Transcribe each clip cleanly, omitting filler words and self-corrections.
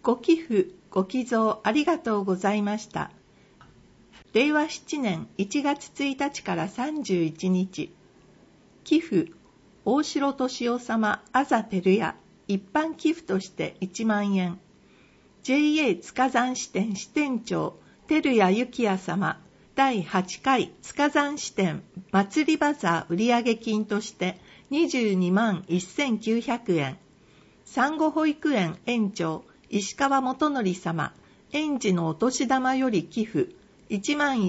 ご寄付、ご寄贈ありがとうございました。令和7年1月1日から31日、寄付、大城敏夫様あざてるや一般寄付として1万円。JA 塚山支店支店長、照屋幸也様、第8回塚山支店祭りバザー売上金として22万1900円。産後保育園園長、石川元則様、園児のお年玉より寄付、1万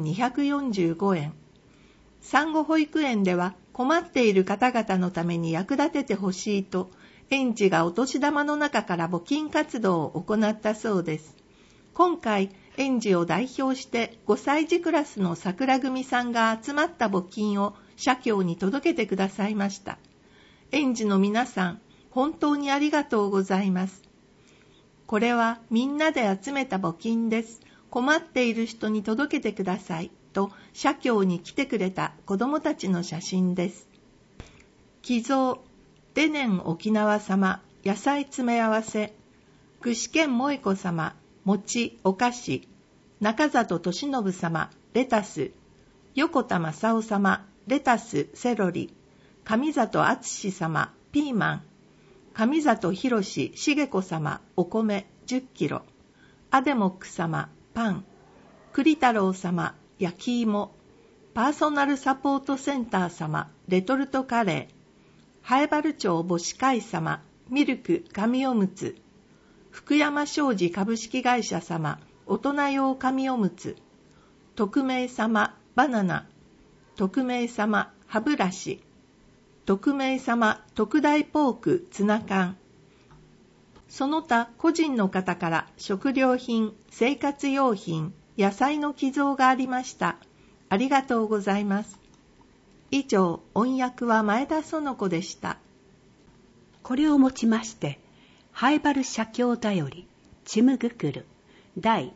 1245円。産後保育園では困っている方々のために役立ててほしいと、園児がお年玉の中から募金活動を行ったそうです。今回、園児を代表して5歳児クラスの桜組さんが集まった募金を社協に届けてくださいました。園児の皆さん、本当にありがとうございます。これはみんなで集めた募金です。困っている人に届けてくださいと社協に来てくれた子どもたちの写真です。寄贈、デネン沖縄様、野菜詰め合わせ、具志堅萌子様、餅、お菓子、中里俊信様、レタス、横田正夫様、レタス、セロリ、上里敦様、ピーマン、上里博茂子様、お米10キロ、アデモック様、パン、栗太郎様、焼き芋、パーソナルサポートセンター様、レトルトカレー、南原町母子会様、ミルク紙おむつ、福山商事株式会社様、大人用紙おむつ、匿名様、バナナ、匿名様、歯ブラシ、匿名様、特大ポークツナ缶。その他個人の方から食料品、生活用品、野菜の寄贈がありました。ありがとうございます。以上、音訳は前田園子でした。 これをもちまして、ハイバル社協だより、ちむぐくる、第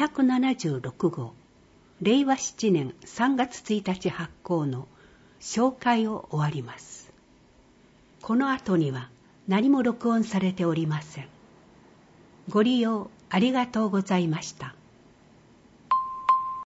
276号、令和7年3月1日発行の紹介を終わります。この後には何も録音されておりません。ご利用ありがとうございました。